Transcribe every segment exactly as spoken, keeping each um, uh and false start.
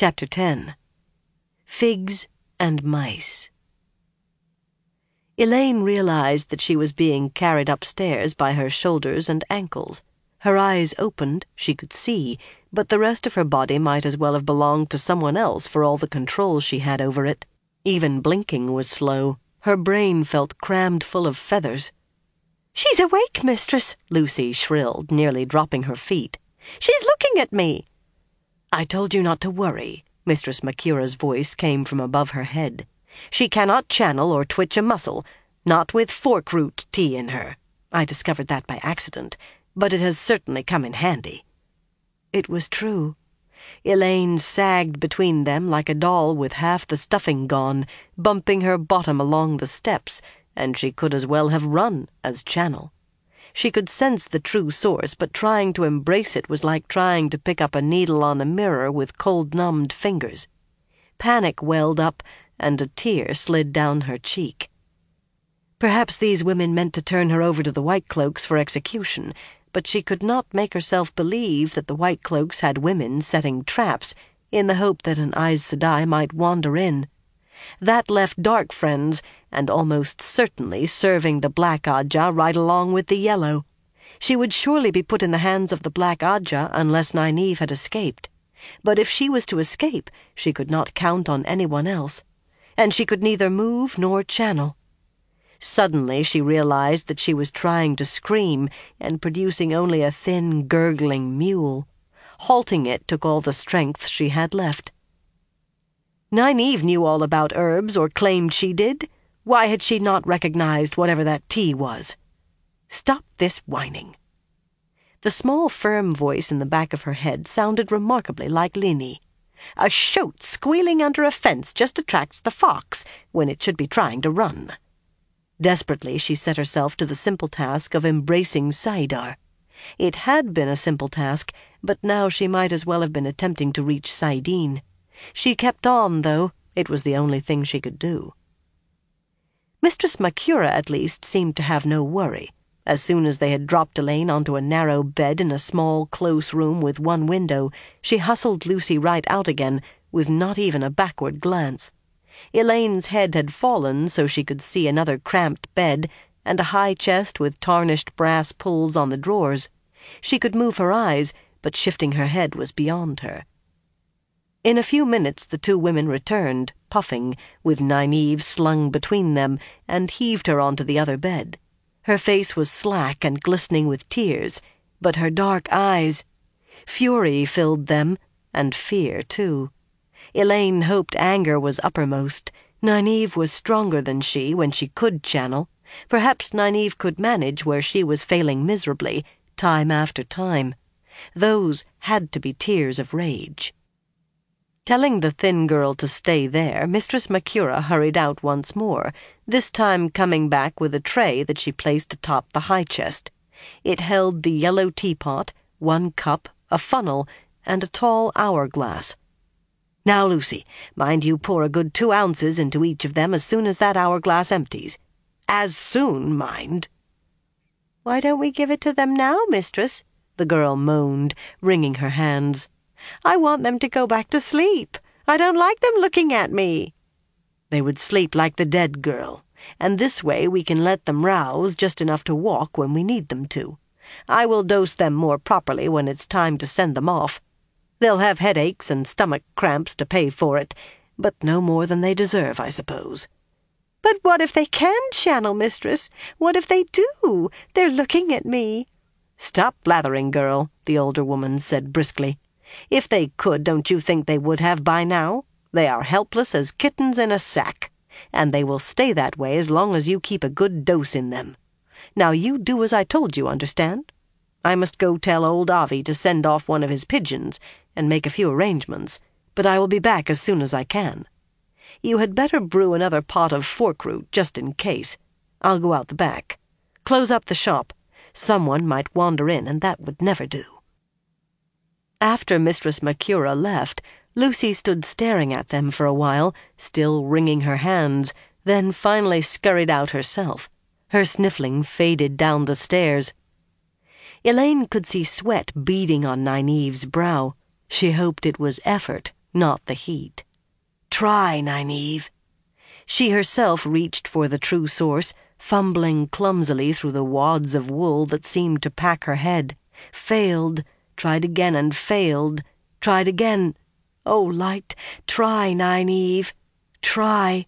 Chapter ten. Figs and Mice. Elaine realized that she was being carried upstairs by her shoulders and ankles. Her eyes opened, she could see, but the rest of her body might as well have belonged to someone else for all the control she had over it. Even blinking was slow. Her brain felt crammed full of feathers. "She's awake, mistress," Lucy shrilled, nearly dropping her feet. "She's looking at me." "I told you not to worry." Mistress Makura's voice came from above her head. "She cannot channel or twitch a muscle, not with fork-root tea in her. I discovered that by accident, but it has certainly come in handy." It was true. Elaine sagged between them like a doll with half the stuffing gone, bumping her bottom along the steps, and she could as well have run as channel. She could sense the true source, but trying to embrace it was like trying to pick up a needle on a mirror with cold-numbed fingers. Panic welled up, and a tear slid down her cheek. Perhaps these women meant to turn her over to the White Cloaks for execution, but she could not make herself believe that the White Cloaks had women setting traps in the hope that an Aes Sedai might wander in. That left dark friends, and almost certainly serving the Black Ajah right along with the Yellow. She would surely be put in the hands of the Black Ajah unless Nynaeve had escaped. But if she was to escape, she could not count on anyone else, and she could neither move nor channel. Suddenly she realized that she was trying to scream and producing only a thin, gurgling mewl. Halting it took all the strength she had left. Nynaeve knew all about herbs, or claimed she did. Why had she not recognized whatever that tea was? "Stop this whining." The small, firm voice in the back of her head sounded remarkably like Lini. "A shoat squealing under a fence just attracts the fox, when it should be trying to run." Desperately she set herself to the simple task of embracing saidar. It had been a simple task, but now she might as well have been attempting to reach saidin. She kept on, though. It was the only thing she could do. Mistress Makura, at least, seemed to have no worry. As soon as they had dropped Elaine onto a narrow bed in a small, close room with one window, she hustled Lucy right out again, with not even a backward glance. Elaine's head had fallen so she could see another cramped bed and a high chest with tarnished brass pulls on the drawers. She could move her eyes, but shifting her head was beyond her. In a few minutes the two women returned, puffing, with Nynaeve slung between them, and heaved her onto the other bed. Her face was slack and glistening with tears, but her dark eyes... fury filled them, and fear, too. Elaine hoped anger was uppermost. Nynaeve was stronger than she when she could channel. Perhaps Nynaeve could manage where she was failing miserably, time after time. Those had to be tears of rage. Telling the thin girl to stay there, Mistress Makura hurried out once more, this time coming back with a tray that she placed atop the high chest. It held the yellow teapot, one cup, a funnel, and a tall hourglass. "Now, Lucy, mind you pour a good two ounces into each of them as soon as that hourglass empties. As soon, mind." "Why don't we give it to them now, mistress?" the girl moaned, wringing her hands. "I want them to go back to sleep. I don't like them looking at me." "They would sleep like the dead, girl, and this way we can let them rouse just enough to walk when we need them to. I will dose them more properly when it's time to send them off. They'll have headaches and stomach cramps to pay for it, but no more than they deserve, I suppose." "But what if they can channel, mistress? What if they do? They're looking at me." "Stop blathering, girl," the older woman said briskly. "If they could, don't you think they would have by now? They are helpless as kittens in a sack, and they will stay that way as long as you keep a good dose in them. Now you do as I told you, understand? I must go tell old Avi to send off one of his pigeons and make a few arrangements, but I will be back as soon as I can. You had better brew another pot of fork-root just in case. I'll go out the back. Close up the shop. Someone might wander in, and that would never do." After Mistress Makura left, Lucy stood staring at them for a while, still wringing her hands, then finally scurried out herself. Her sniffling faded down the stairs. Elaine could see sweat beading on Nynaeve's brow. She hoped it was effort, not the heat. Try, Nynaeve. She herself reached for the true source, fumbling clumsily through the wads of wool that seemed to pack her head. Failed, tried again and failed, tried again. Oh, light, try, Nynaeve, try.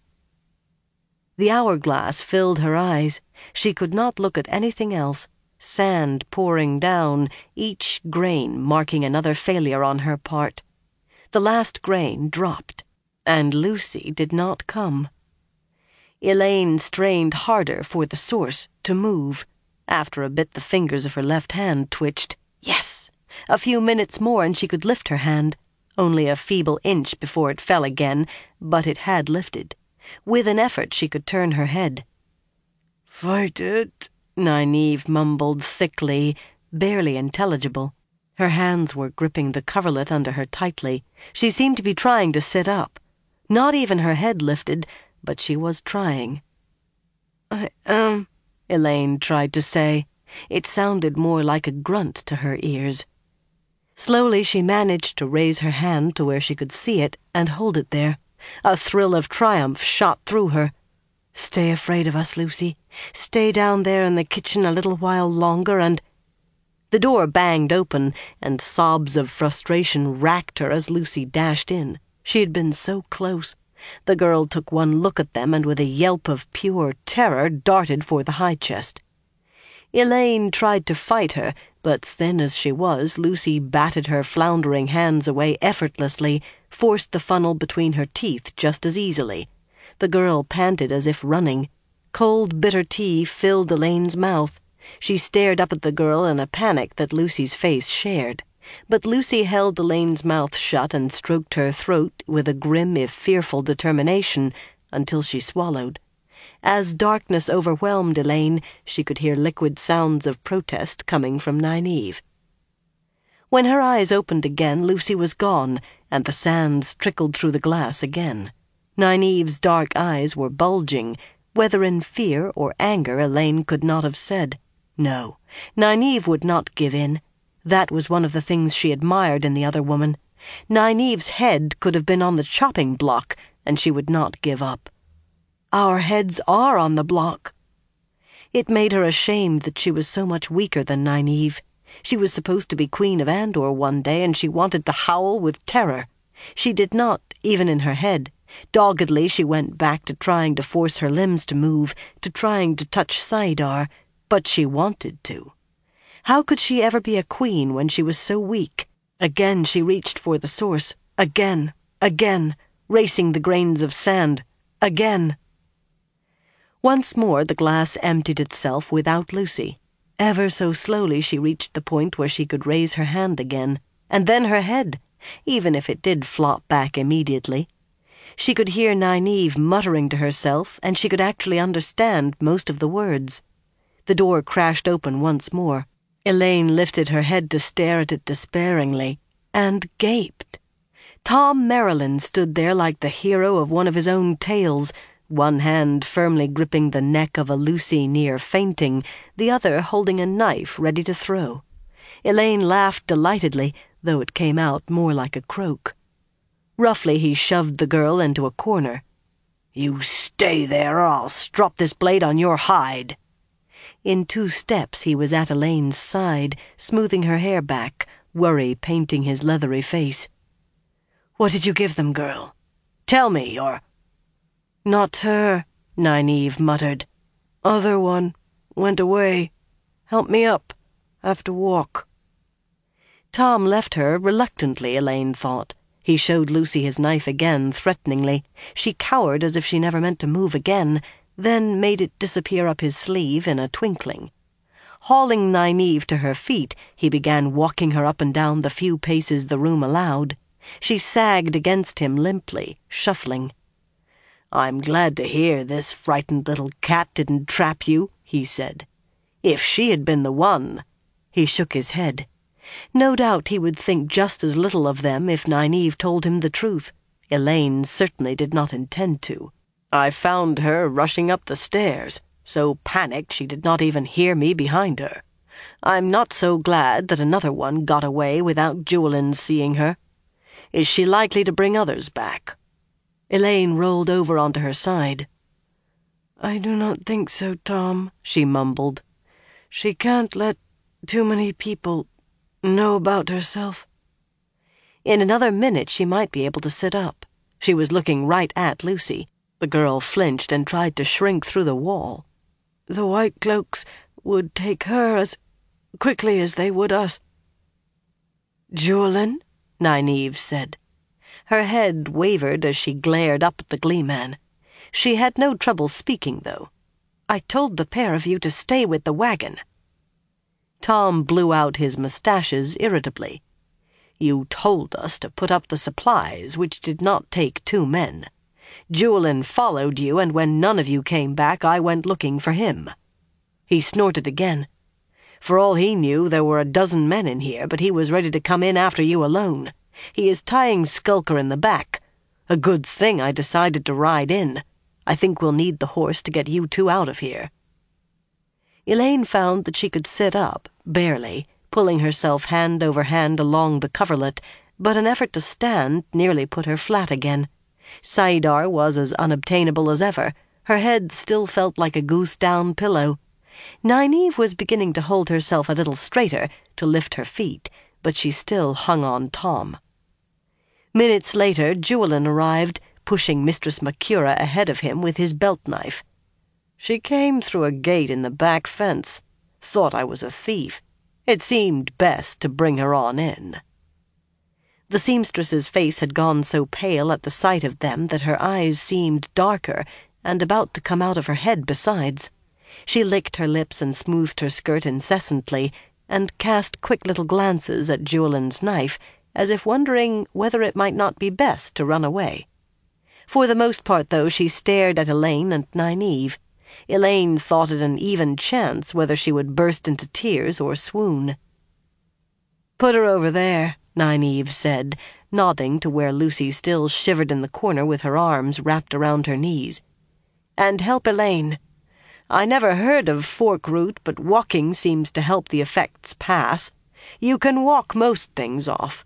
The hourglass filled her eyes. She could not look at anything else. Sand pouring down, each grain marking another failure on her part. The last grain dropped, and Lucy did not come. Elaine strained harder for the source to move. After a bit, the fingers of her left hand twitched. Yes! A few minutes more and she could lift her hand. Only a feeble inch before it fell again, but it had lifted. With an effort she could turn her head. "Fight it," Nynaeve mumbled thickly, barely intelligible. Her hands were gripping the coverlet under her tightly. She seemed to be trying to sit up. Not even her head lifted, but she was trying. "I am," Elaine tried to say. It sounded more like a grunt to her ears. Slowly she managed to raise her hand to where she could see it and hold it there. A thrill of triumph shot through her. "Stay afraid of us, Lucy. Stay down there in the kitchen a little while longer and—" The door banged open, and sobs of frustration racked her as Lucy dashed in. She had been so close. The girl took one look at them and with a yelp of pure terror darted for the high chest. Elaine tried to fight her, but thin as she was, Lucy batted her floundering hands away effortlessly, forced the funnel between her teeth just as easily. The girl panted as if running. Cold, bitter tea filled Elaine's mouth. She stared up at the girl in a panic that Lucy's face shared. But Lucy held Elaine's mouth shut and stroked her throat with a grim if fearful determination until she swallowed. As darkness overwhelmed Elaine, she could hear liquid sounds of protest coming from Nynaeve. When her eyes opened again, Lucy was gone, and the sands trickled through the glass again. Nynaeve's dark eyes were bulging. Whether in fear or anger, Elaine could not have said. No, Nynaeve would not give in. That was one of the things she admired in the other woman. Nynaeve's head could have been on the chopping block, and she would not give up. Our heads are on the block. It made her ashamed that she was so much weaker than Nynaeve. She was supposed to be Queen of Andor one day, and she wanted to howl with terror. She did not, even in her head. Doggedly she went back to trying to force her limbs to move, to trying to touch Saidar, but she wanted to. How could she ever be a queen when she was so weak? Again she reached for the source. Again, again, racing the grains of sand. Again. Once more the glass emptied itself without Lucy. Ever so slowly she reached the point where she could raise her hand again, and then her head, even if it did flop back immediately. She could hear Nynaeve muttering to herself, and she could actually understand most of the words. The door crashed open once more. Elaine lifted her head to stare at it despairingly, and gaped. Tom Merrilin stood there like the hero of one of his own tales, one hand firmly gripping the neck of a Lucy near fainting, the other holding a knife ready to throw. Elaine laughed delightedly, though it came out more like a croak. Roughly he shoved the girl into a corner. "You stay there, or I'll strop this blade on your hide." In two steps he was at Elaine's side, smoothing her hair back, worry painting his leathery face. "What did you give them, girl? Tell me, or—" "Not her," Nynaeve muttered. "Other one. Went away. Help me up. Have to walk." Tom left her reluctantly, Elaine thought. He showed Lucy his knife again, threateningly. She cowered as if she never meant to move again, then made it disappear up his sleeve in a twinkling. Hauling Nynaeve to her feet, he began walking her up and down the few paces the room allowed. She sagged against him limply, shuffling. "I'm glad to hear this frightened little cat didn't trap you," he said. "If she had been the one—" He shook his head. No doubt he would think just as little of them if Nynaeve told him the truth. Elaine certainly did not intend to. "I found her rushing up the stairs, so panicked she did not even hear me behind her. I'm not so glad that another one got away without Juilin seeing her. Is she likely to bring others back?" Elaine rolled over onto her side. "I do not think so, Tom," she mumbled. "She can't let too many people know about herself." In another minute she might be able to sit up. She was looking right at Lucy. The girl flinched and tried to shrink through the wall. "The White Cloaks would take her as quickly as they would us." "Julian?" Nynaeve said. Her head wavered as she glared up at the Gleeman. She had no trouble speaking, though. "I told the pair of you to stay with the wagon." Tom blew out his mustaches irritably. "You told us to put up the supplies, which did not take two men. Julian followed you, and when none of you came back, I went looking for him." He snorted again. "For all he knew, there were a dozen men in here, but he was ready to come in after you alone. He is tying Skulker in the back. A good thing I decided to ride in. I think we'll need the horse to get you two out of here." Elaine found that she could sit up, barely, pulling herself hand over hand along the coverlet, but an effort to stand nearly put her flat again. Saidar was as unobtainable as ever. Her head still felt like a goose-down pillow. Nynaeve was beginning to hold herself a little straighter, to lift her feet, but she still hung on Tom. Minutes later, Julian arrived, pushing Mistress Makura ahead of him with his belt-knife. "She came through a gate in the back fence. Thought I was a thief. It seemed best to bring her on in." The seamstress's face had gone so pale at the sight of them that her eyes seemed darker, and about to come out of her head besides. She licked her lips and smoothed her skirt incessantly, and cast quick little glances at Julian's knife, as if wondering whether it might not be best to run away. For the most part, though, she stared at Elaine and Nynaeve. Elaine thought it an even chance whether she would burst into tears or swoon. "Put her over there," Nynaeve said, nodding to where Lucy still shivered in the corner with her arms wrapped around her knees. "And help Elaine. I never heard of fork root, but walking seems to help the effects pass. You can walk most things off."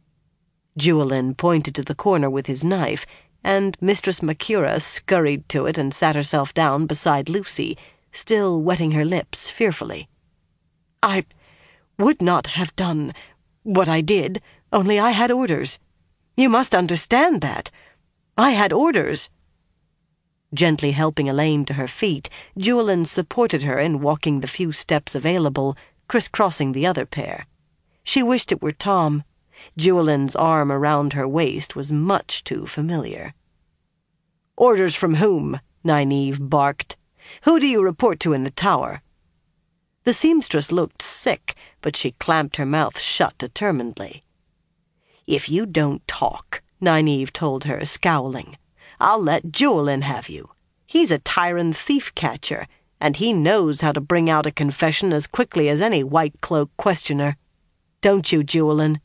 Julian pointed to the corner with his knife, and Mistress Makura scurried to it and sat herself down beside Lucy, still wetting her lips fearfully. "I would not have done what I did, only I had orders. You must understand that. I had orders." Gently helping Elaine to her feet, Julian supported her in walking the few steps available, crisscrossing the other pair. She wished it were Tom. Julian's arm around her waist was much too familiar. "Orders from whom?" Nynaeve barked. "Who do you report to in the tower?" The seamstress looked sick, but she clamped her mouth shut determinedly. "If you don't talk," Nynaeve told her, scowling, "I'll let Julian have you. He's a tyrant thief-catcher, and he knows how to bring out a confession as quickly as any white cloak questioner. Don't you, Julian?"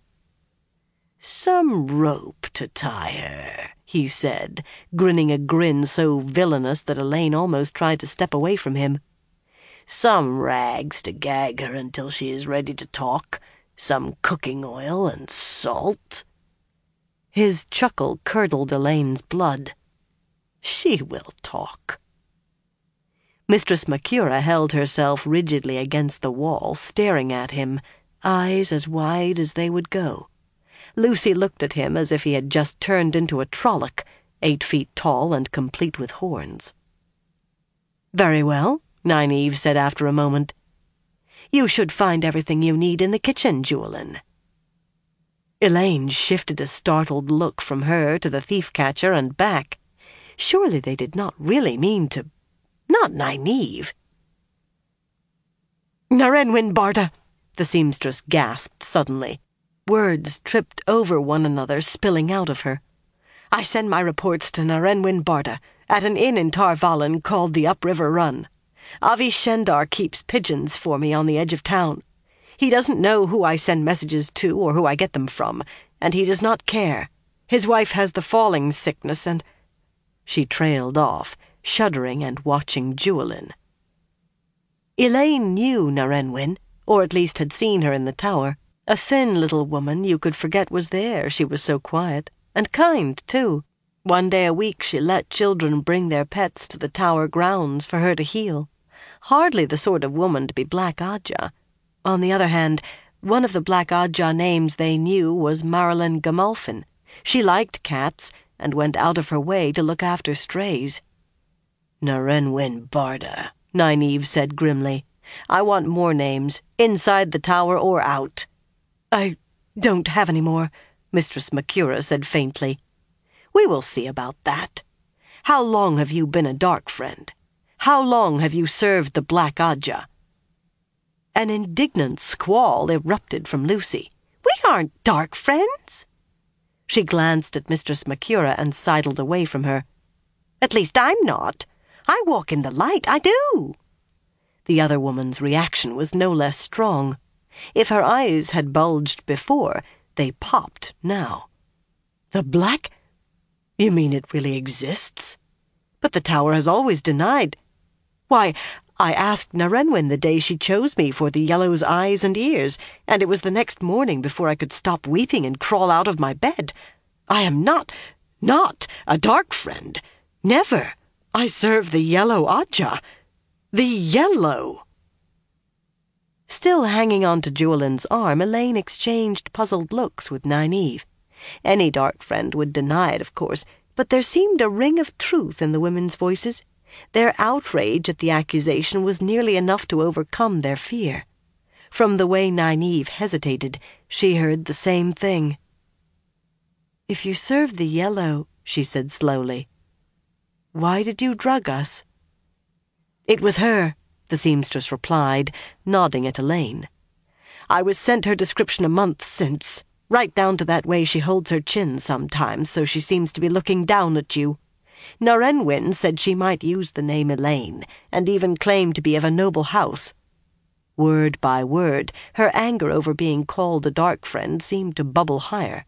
"Some rope to tie her," he said, grinning a grin so villainous that Elaine almost tried to step away from him. "Some rags to gag her until she is ready to talk, some cooking oil and salt." His chuckle curdled Elaine's blood. "She will talk." Mistress Makura held herself rigidly against the wall, staring at him, eyes as wide as they would go. Lucy looked at him as if he had just turned into a Trolloc, eight feet tall and complete with horns. "Very well," Nynaeve said after a moment. "You should find everything you need in the kitchen, Julian." Elaine shifted a startled look from her to the thief-catcher and back. Surely they did not really mean to... Not Nynaeve. "Narenwin Barda!" the seamstress gasped suddenly. Words tripped over one another, spilling out of her. "I send my reports to Narenwin Barda, at an inn in Tar Valon called the Upriver Run. Avi Shendar keeps pigeons for me on the edge of town. He doesn't know who I send messages to or who I get them from, and he does not care. His wife has the falling sickness, and—" She trailed off, shuddering and watching Julian. Elaine knew Narenwin, or at least had seen her in the tower. A thin little woman you could forget was there, she was so quiet. And kind, too. One day a week she let children bring their pets to the tower grounds for her to heal. Hardly the sort of woman to be Black Ajah. On the other hand, one of the Black Ajah names they knew was Marilyn Gamulfin. She liked cats, and went out of her way to look after strays. "Narenwin Barda," Nynaeve said grimly. "I want more names, inside the tower or out." "I don't have any more," Mistress Makura said faintly. "We will see about that. How long have you been a dark friend? How long have you served the Black Ajah?" An indignant squall erupted from Lucy. "We aren't dark friends." She glanced at Mistress Makura and sidled away from her. "At least I'm not. I walk in the light, I do." The other woman's reaction was no less strong. If her eyes had bulged before, they popped now. "The Black? You mean it really exists? But the tower has always denied. Why, I asked Narenwin the day she chose me for the Yellow's eyes and ears, and it was the next morning before I could stop weeping and crawl out of my bed. I am not, not a dark friend. Never. I serve the Yellow Ajah. The Yellow." Still hanging on to Julian's arm, Elaine exchanged puzzled looks with Nynaeve. Any dark friend would deny it, of course, but there seemed a ring of truth in the women's voices. Their outrage at the accusation was nearly enough to overcome their fear. From the way Nynaeve hesitated, she heard the same thing. "If you serve the Yellow," she said slowly, "why did you drug us?" "It was her," the seamstress replied, nodding at Elaine. "I was sent her description a month since, right down to that way she holds her chin sometimes, so she seems to be looking down at you. Narenwin said she might use the name Elaine, and even claim to be of a noble house." Word by word, her anger over being called a dark friend seemed to bubble higher.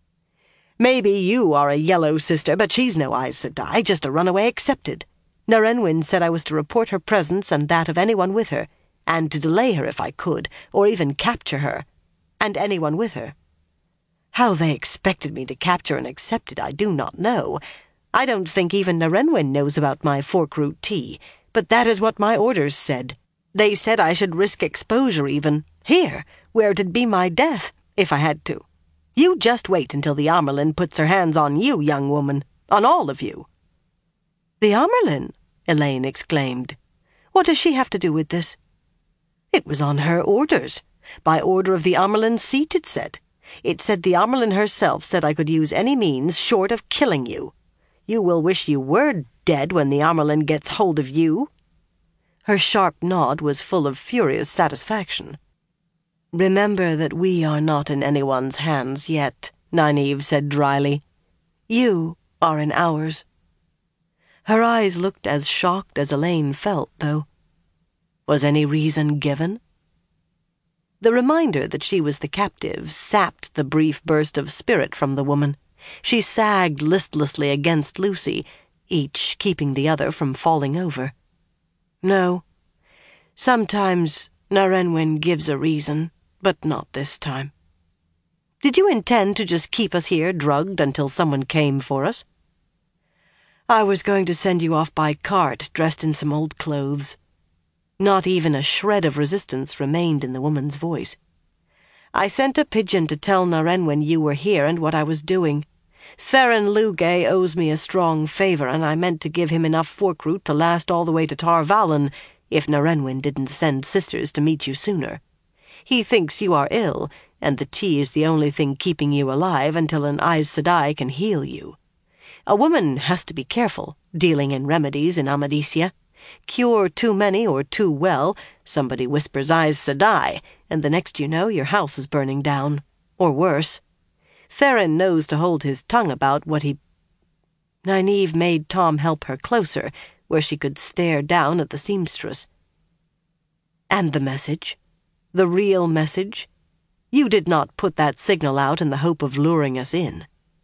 "Maybe you are a Yellow sister, but she's no Aes Sedai, just a runaway accepted. Narenwin said I was to report her presence and that of anyone with her, and to delay her if I could, or even capture her, and anyone with her. How they expected me to capture and accept it I do not know. I don't think even Narenwin knows about my fork-root tea, but that is what my orders said. They said I should risk exposure even, here, where it'd be my death, if I had to. You just wait until the Amyrlin puts her hands on you, young woman, on all of you." "The Amyrlin?" Elaine exclaimed. "What does she have to do with this?" "It was on her orders. By order of the Amyrlin seat, it said. It said the Amyrlin herself said I could use any means short of killing you. You will wish you were dead when the Amyrlin gets hold of you." Her sharp nod was full of furious satisfaction. "Remember that we are not in anyone's hands yet," Nynaeve said dryly. "You are in ours." Her eyes looked as shocked as Elaine felt, though. Was any reason given? The reminder that she was the captive sapped the brief burst of spirit from the woman. She sagged listlessly against Lucy, each keeping the other from falling over. "No. Sometimes Narenwin gives a reason, but not this time." "Did you intend to just keep us here drugged until someone came for us?" "I was going to send you off by cart, dressed in some old clothes." Not even a shred of resistance remained in the woman's voice. "I sent a pigeon to tell Narenwin you were here and what I was doing. Theron Lugay owes me a strong favor, and I meant to give him enough fork-root to last all the way to Tar Valon, if Narenwin didn't send sisters to meet you sooner. He thinks you are ill, and the tea is the only thing keeping you alive until an Aes Sedai can heal you. A woman has to be careful, dealing in remedies in Amadisia. Cure too many or too well, somebody whispers Aes Sedai, and the next you know your house is burning down. Or worse. Theron knows to hold his tongue about what he—" Nynaeve made Tom help her closer, where she could stare down at the seamstress. "And the message? The real message? You did not put that signal out in the hope of luring us in."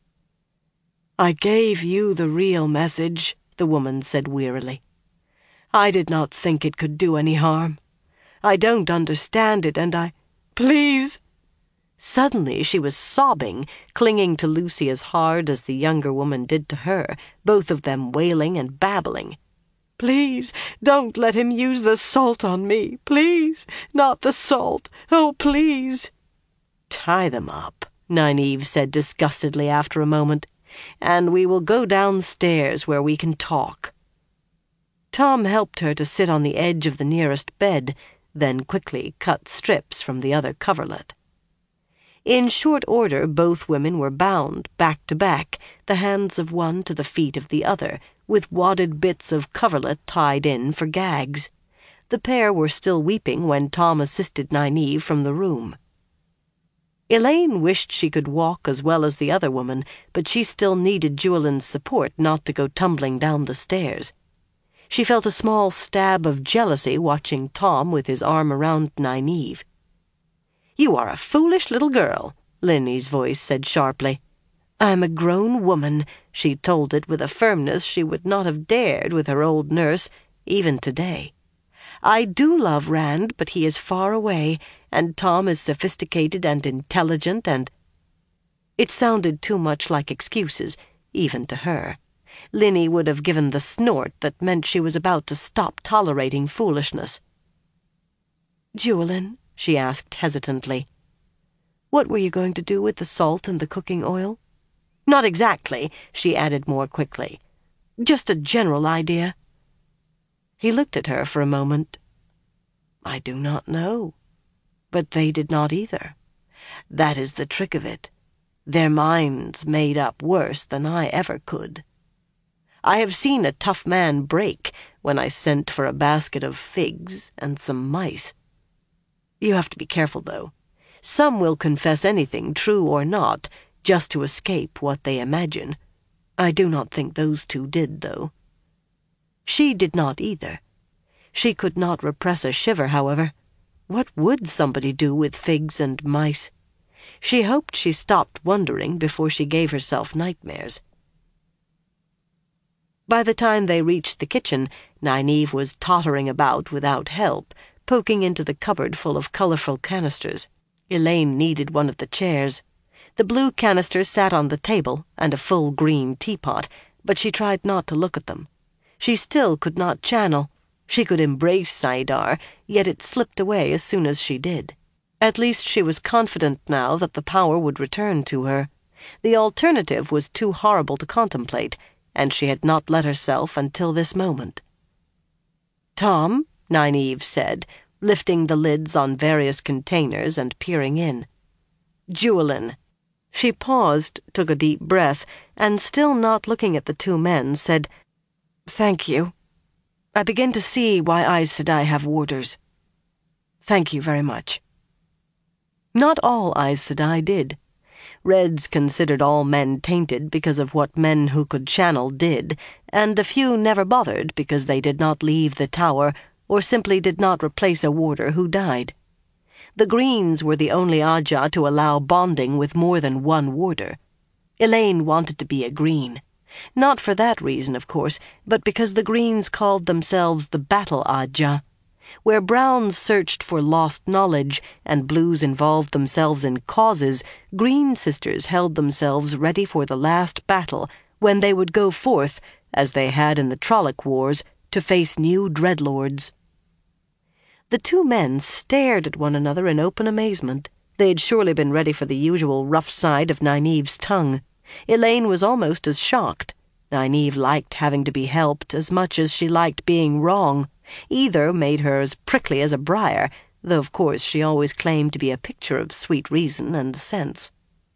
"I gave you the real message," the woman said wearily. "I did not think it could do any harm. I don't understand it, and I—" "Please!" Suddenly she was sobbing, clinging to Lucy as hard as the younger woman did to her, both of them wailing and babbling. "Please, don't let him use the salt on me. Please, not the salt. Oh, please." "Tie them up," Nynaeve said disgustedly after a moment, "and we will go downstairs where we can talk." Tom helped her to sit on the edge of the nearest bed, then quickly cut strips from the other coverlet. In short order both women were bound, back to back, the hands of one to the feet of the other, with wadded bits of coverlet tied in for gags. The pair were still weeping when Tom assisted Nynaeve from the room. Elaine wished she could walk as well as the other woman, but she still needed Julian's support not to go tumbling down the stairs. She felt a small stab of jealousy watching Tom with his arm around Nynaeve. "You are a foolish little girl," Linny's voice said sharply. "I'm a grown woman," she told it with a firmness she would not have dared with her old nurse, even today. "I do love Rand, but he is far away, and Tom is sophisticated and intelligent and—" It sounded too much like excuses, even to her. Linny would have given the snort that meant she was about to stop tolerating foolishness. "Julian," she asked hesitantly, "what were you going to do with the salt and the cooking oil?" "Not exactly," she added more quickly. "Just a general idea." He looked at her for a moment. "I do not know." But they did not either. That is the trick of it. Their minds made up worse than I ever could. I have seen a tough man break when I sent for a basket of figs and some mice. You have to be careful, though. Some will confess anything, true or not, just to escape what they imagine. I do not think those two did, though. She did not either. She could not repress a shiver, however. What would somebody do with figs and mice? She hoped she stopped wondering before she gave herself nightmares. By the time they reached the kitchen, Nynaeve was tottering about without help, poking into the cupboard full of colorful canisters. Elaine needed one of the chairs. The blue canisters sat on the table, and a full green teapot, but she tried not to look at them. She still could not channel. She could embrace Saidar, yet it slipped away as soon as she did. At least she was confident now that the power would return to her. The alternative was too horrible to contemplate, and she had not let herself until this moment. "Tom," Nynaeve said, lifting the lids on various containers and peering in. "Julian." She paused, took a deep breath, and still not looking at the two men, said, "Thank you. I begin to see why Aes Sedai have warders. Thank you very much." Not all Aes Sedai did. Reds considered all men tainted because of what men who could channel did, and a few never bothered because they did not leave the tower or simply did not replace a warder who died. The Greens were the only Ajah to allow bonding with more than one warder. Elaine wanted to be a Green. Not for that reason, of course, but because the Greens called themselves the Battle Ajah. Where Browns searched for lost knowledge and Blues involved themselves in causes, Green sisters held themselves ready for the last battle, when they would go forth, as they had in the Trolloc Wars, to face new dreadlords. The two men stared at one another in open amazement. They had surely been ready for the usual rough side of Nynaeve's tongue. Elaine was almost as shocked. Nynaeve liked having to be helped as much as she liked being wrong. Either made her as prickly as a briar, though of course she always claimed to be a picture of sweet reason and sense.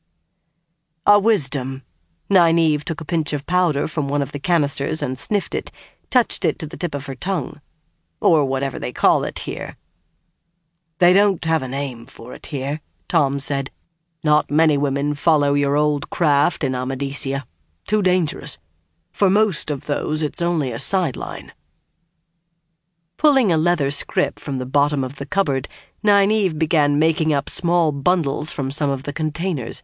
"A wisdom." Nynaeve took a pinch of powder from one of the canisters and sniffed it, touched it to the tip of her tongue. Or whatever they call it here. "They don't have a name for it here," Tom said. "Not many women follow your old craft in Amadisia. Too dangerous. For most of those it's only a sideline." Pulling a leather scrip from the bottom of the cupboard, Nynaeve began making up small bundles from some of the containers.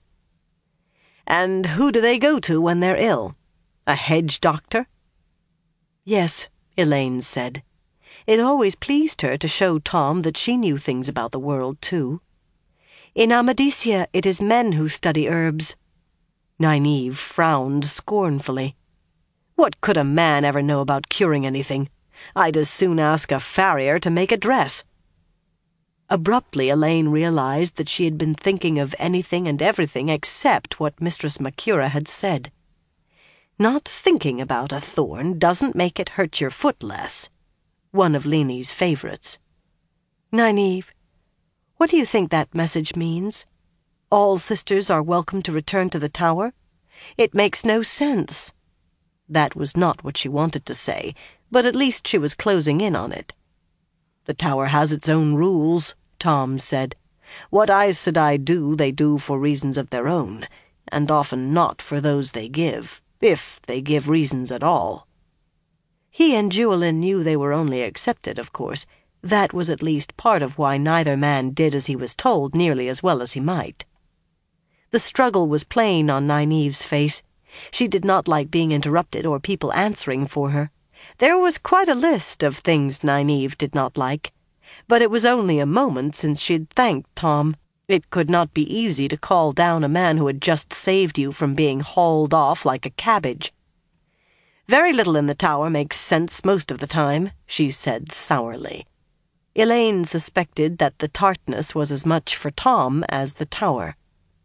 "And who do they go to when they're ill? A hedge doctor?" "Yes," Elaine said. It always pleased her to show Tom that she knew things about the world, too. In Amadisia it is men who study herbs. Nynaeve frowned scornfully. What could a man ever know about curing anything? I'd as soon ask a farrier to make a dress. Abruptly, Elaine realized that she had been thinking of anything and everything except what Mistress Makura had said. Not thinking about a thorn doesn't make it hurt your foot less. One of Leanie's favorites. Nynaeve, what do you think that message means? All sisters are welcome to return to the tower? It makes no sense. That was not what she wanted to say, but at least she was closing in on it. The tower has its own rules, Tom said. What Aes Sedai do, they do for reasons of their own, and often not for those they give, if they give reasons at all. He and Juilin knew they were only accepted, of course. That was at least part of why neither man did as he was told nearly as well as he might. The struggle was plain on Nynaeve's face. She did not like being interrupted or people answering for her. There was quite a list of things Nynaeve did not like. But it was only a moment since she'd thanked Tom. It could not be easy to call down a man who had just saved you from being hauled off like a cabbage. Very little in the tower makes sense most of the time, she said sourly. Elaine suspected that the tartness was as much for Tom as the tower.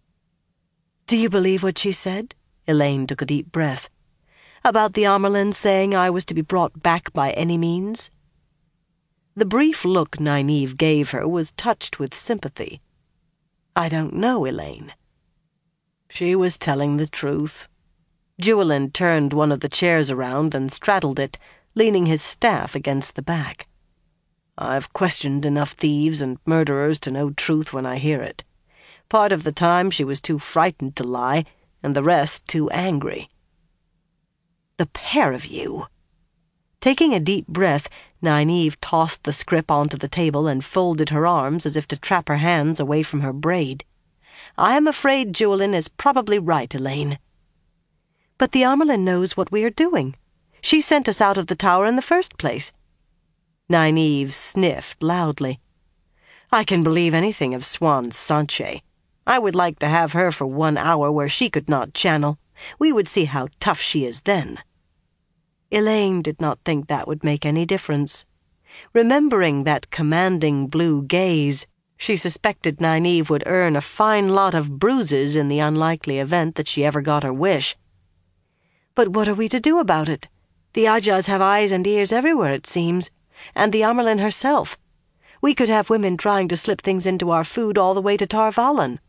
Do you believe what she said? Elaine took a deep breath. About the Amyrlin saying I was to be brought back by any means? The brief look Nynaeve gave her was touched with sympathy. I don't know, Elaine. She was telling the truth. Juilin turned one of the chairs around and straddled it, leaning his staff against the back. I've questioned enough thieves and murderers to know truth when I hear it. Part of the time she was too frightened to lie, and the rest too angry. The pair of you! Taking a deep breath, Nynaeve tossed the scrip onto the table and folded her arms as if to trap her hands away from her braid. I am afraid Juilin is probably right, Elaine. But the Amyrlin knows what we are doing. She sent us out of the tower in the first place. Nynaeve sniffed loudly. I can believe anything of Siuan Sanche. I would like to have her for one hour where she could not channel. We would see how tough she is then. Elaine did not think that would make any difference. Remembering that commanding blue gaze, she suspected Nynaeve would earn a fine lot of bruises in the unlikely event that she ever got her wish. But what are we to do about it? The Ajahs have eyes and ears everywhere, it seems, and the Amyrlin herself. We could have women trying to slip things into our food all the way to Tar Valon.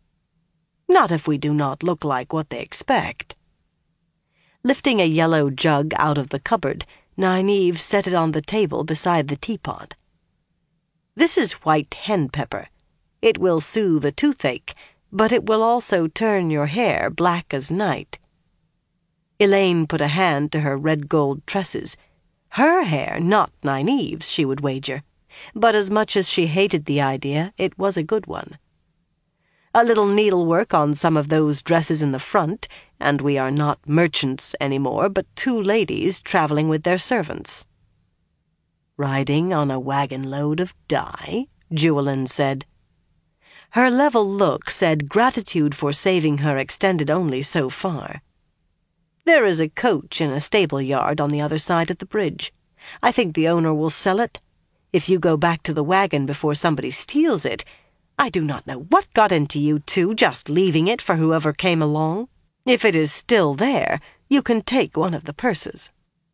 Not if we do not look like what they expect. Lifting a yellow jug out of the cupboard, Nynaeve set it on the table beside the teapot. This is white hen pepper. It will soothe a toothache, but it will also turn your hair black as night. Elaine put a hand to her red-gold tresses. Her hair, not Nynaeve's, she would wager. But as much as she hated the idea, it was a good one. A little needlework on some of those dresses in the front, and we are not merchants anymore, but two ladies traveling with their servants. Riding on a wagon load of dye, Juilin said. Her level look said gratitude for saving her extended only so far. There is a coach in a stable yard on the other side of the bridge. I think the owner will sell it. If you go back to the wagon before somebody steals it, I do not know what got into you two, just leaving it for whoever came along. If it is still there, you can take one of the purses.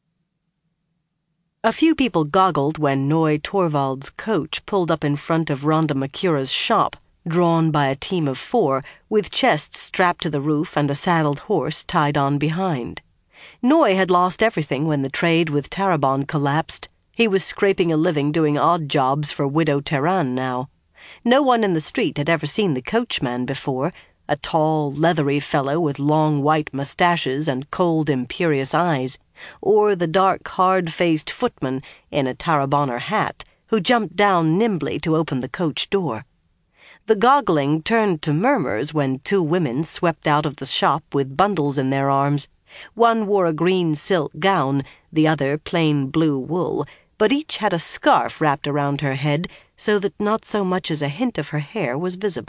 A few people goggled when Noy Torvald's coach pulled up in front of Rhonda Makura's shop, drawn by a team of four, with chests strapped to the roof and a saddled horse tied on behind. Noy had lost everything when the trade with Tarabon collapsed. He was scraping a living doing odd jobs for Widow Terran now. No one in the street had ever seen the coachman before, a tall, leathery fellow with long white mustaches and cold, imperious eyes, or the dark, hard-faced footman in a Tarabonner hat, who jumped down nimbly to open the coach door. The goggling turned to murmurs when two women swept out of the shop with bundles in their arms. One wore a green silk gown, the other plain blue wool, but each had a scarf wrapped around her head so that not so much as a hint of her hair was visible.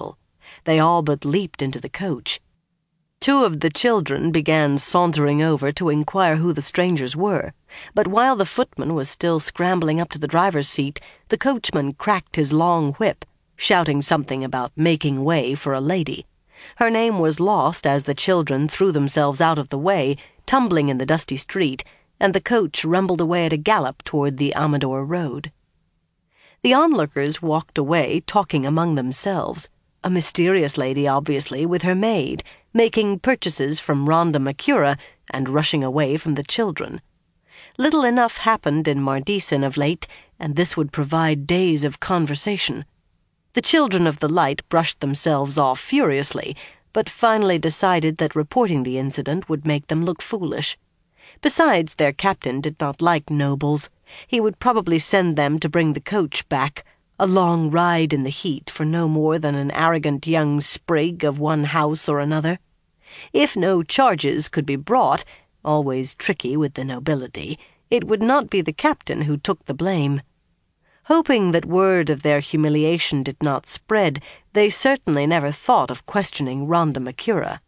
They all but leaped into the coach. Two of the children began sauntering over to inquire who the strangers were, but while the footman was still scrambling up to the driver's seat, the coachman cracked his long whip, shouting something about making way for a lady. Her name was lost as the children threw themselves out of the way, tumbling in the dusty street, and the coach rumbled away at a gallop toward the Amador Road. The onlookers walked away, talking among themselves. A mysterious lady, obviously, with her maid, making purchases from Rhonda Macura and rushing away from the children. Little enough happened in Mardisen of late, and this would provide days of conversation. The children of the light brushed themselves off furiously, but finally decided that reporting the incident would make them look foolish. Besides, their captain did not like nobles. He would probably send them to bring the coach back, a long ride in the heat for no more than an arrogant young sprig of one house or another. If no charges could be brought, always tricky with the nobility, it would not be the captain who took the blame. Hoping that word of their humiliation did not spread, they certainly never thought of questioning Rhonda Macura.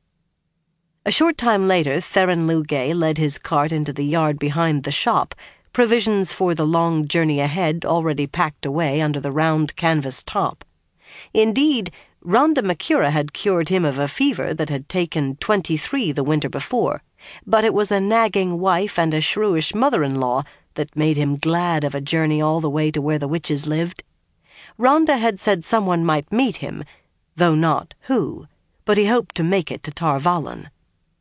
A short time later, Theron Lugay led his cart into the yard behind the shop, provisions for the long journey ahead already packed away under the round canvas top. Indeed, Rhonda Macura had cured him of a fever that had taken twenty-three the winter before, but it was a nagging wife and a shrewish mother-in-law that made him glad of a journey all the way to where the witches lived. Rhonda had said someone might meet him, though not who, but he hoped to make it to Tar Valon.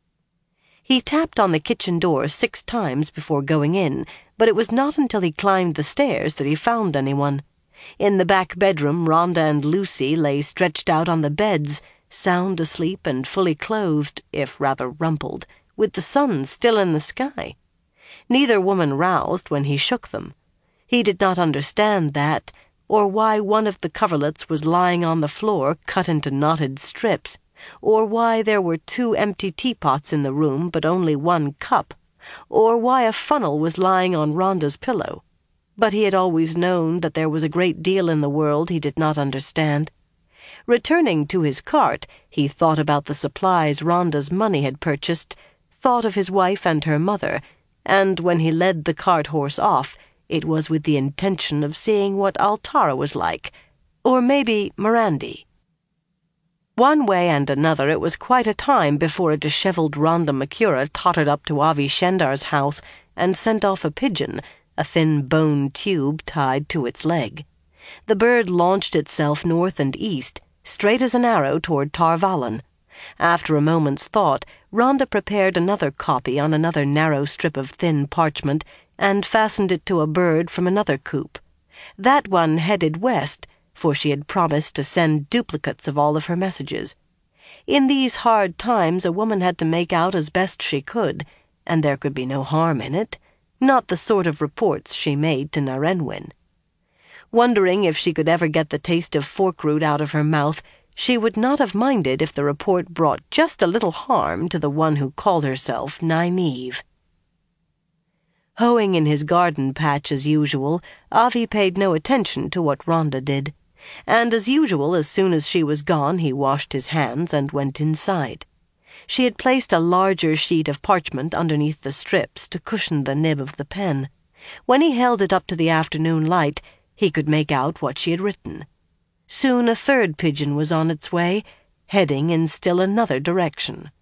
He tapped on the kitchen door six times before going in, but it was not until he climbed the stairs that he found anyone. In the back bedroom, Rhonda and Lucy lay stretched out on the beds, sound asleep and fully clothed, if rather rumpled, with the sun still in the sky. Neither woman roused when he shook them. He did not understand that, or why one of the coverlets was lying on the floor cut into knotted strips, or why there were two empty teapots in the room but only one cup, or why a funnel was lying on Rhonda's pillow. But he had always known that there was a great deal in the world he did not understand. Returning to his cart, he thought about the supplies Rhonda's money had purchased, thought of his wife and her mother, and when he led the cart-horse off, it was with the intention of seeing what Altara was like, or maybe Morandi. One way and another, it was quite a time before a disheveled Rhonda Macura tottered up to Avi Shendar's house and sent off a pigeon, a thin bone tube tied to its leg. The bird launched itself north and east, straight as an arrow toward Tar Valon. After a moment's thought, Rhonda prepared another copy on another narrow strip of thin parchment and fastened it to a bird from another coop. That one headed west, for she had promised to send duplicates of all of her messages. In these hard times a woman had to make out as best she could, and there could be no harm in it, not the sort of reports she made to Narenwin. Wondering if she could ever get the taste of forkroot out of her mouth, she would not have minded if the report brought just a little harm to the one who called herself Nynaeve. Hoeing in his garden patch as usual, Avi paid no attention to what Rhonda did, and as usual, as soon as she was gone, he washed his hands and went inside. She had placed a larger sheet of parchment underneath the strips to cushion the nib of the pen. When he held it up to the afternoon light, he could make out what she had written. Soon a third pigeon was on its way, heading in still another direction.